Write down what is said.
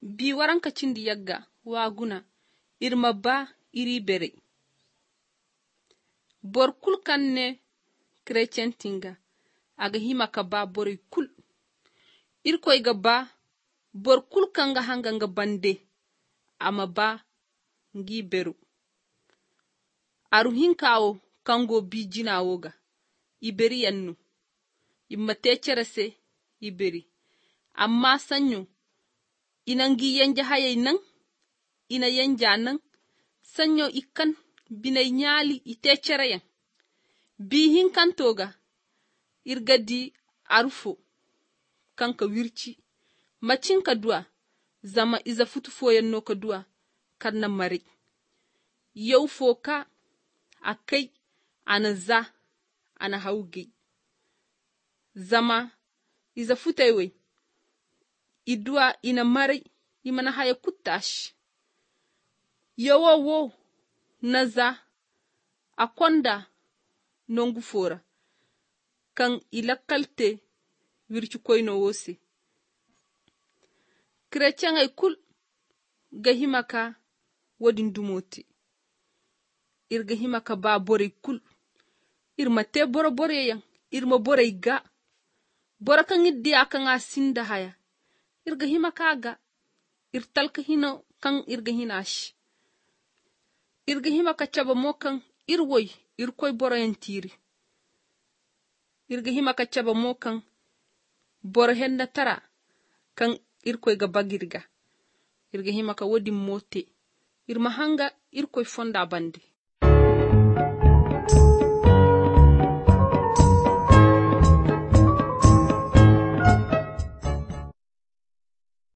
bi waranka cindi yagga waguna irma ba iri bere bor kul kanne chrétien tinga aga hima ka ba bori kul irkoy ga ba bor kul kanga hanga nga bande ama ba ngi beru aru hinkawo kango bi jina woga iberi yannu immate cerese iberi amma sanyo inangi yanja hayay nan ina yanja nan sanyo ikan binay nyali ite cereyan bi hinkan toga irgadi arufo kanka wirci macin ka duwa zama iza futu foyan no ka duwa karna mari yau foka akai ana za ana hauge zama iza futaiwe idua ina mari imana haya kutash yawo naza akonda nongu fora kan ilakalte wirci koyno wose chrétien ay kul gahimaka wadin dumoti irgahimaka ba bore kul irma te bore yang irma bore ga bora kan iddi akan asinda haya irgahimaka ga irtalka hino kan irgahinash irgahimaka chaba mokan irwoy irkoy boro yantiri irgahimaka chaba mokan boro henna tara kan irkoy ga bagirga irgahimaka wodi mote irma hanga irkoy fonda bande